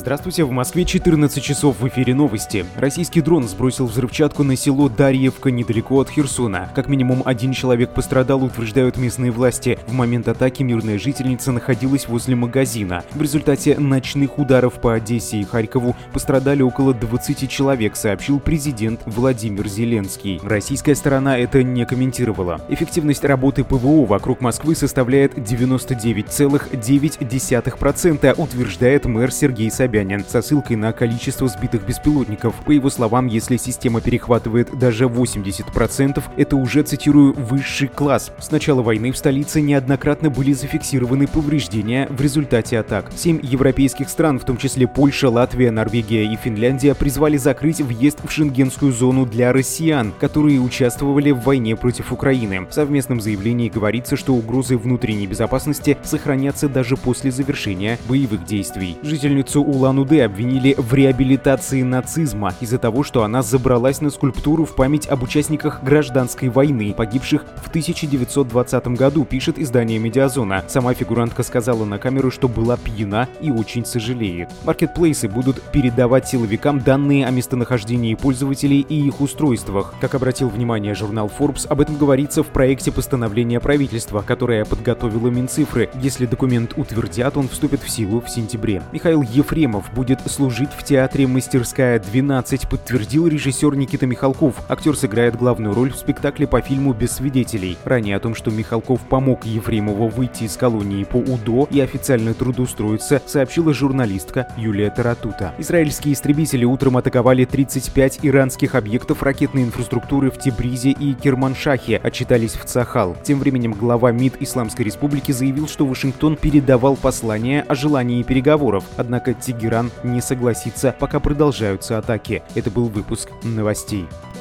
Здравствуйте, в Москве 14 часов, в эфире новости. Российский дрон сбросил взрывчатку на село Дарьевка недалеко от Херсона. Как минимум один человек пострадал, утверждают местные власти. В момент атаки мирная жительница находилась возле магазина. В результате ночных ударов по Одессе и Харькову пострадали около 20 человек, сообщил президент Владимир Зеленский. Российская сторона это не комментировала. Эффективность работы ПВО вокруг Москвы составляет 99,9%, утверждает мэр Сергей Собянин со ссылкой на количество сбитых беспилотников. По его словам, если система перехватывает даже 80%, это уже, цитирую, высший класс. С начала войны в столице неоднократно были зафиксированы повреждения в результате атак. 7 европейских стран, в том числе Польша, Латвия, Норвегия и Финляндия, призвали закрыть въезд в шенгенскую зону для россиян, которые участвовали в войне против Украины. В совместном заявлении говорится, что угрозы внутренней безопасности сохранятся даже после завершения боевых действий. Жительницу Улан-Удэ обвинили в реабилитации нацизма из-за того, что она забралась на скульптуру в память об участниках гражданской войны, погибших в 1920 году, пишет издание «Медиазона». Сама фигурантка сказала на камеру, что была пьяна и очень сожалеет. Маркетплейсы будут передавать силовикам данные о местонахождении пользователей и их устройствах. Как обратил внимание журнал Forbes, об этом говорится в проекте постановления правительства, которое подготовило Минцифры. Если документ утвердят, он вступит в силу в сентябре. Михаил Ефремов будет служить в театре «Мастерская-12», подтвердил режиссер Никита Михалков. Актер сыграет главную роль в спектакле по фильму «Без свидетелей». Ранее о том, что Михалков помог Ефремову выйти из колонии по УДО и официально трудоустроиться, сообщила журналистка Юлия Таратута. Израильские истребители утром атаковали 35 иранских объектов ракетной инфраструктуры в Тебризе и Керманшахе, отчитались в Цахал. Тем временем глава МИД Исламской Республики заявил, что Вашингтон передавал послание о желании переговоров, однако Тегеран не согласится, пока продолжаются атаки. Это был выпуск новостей.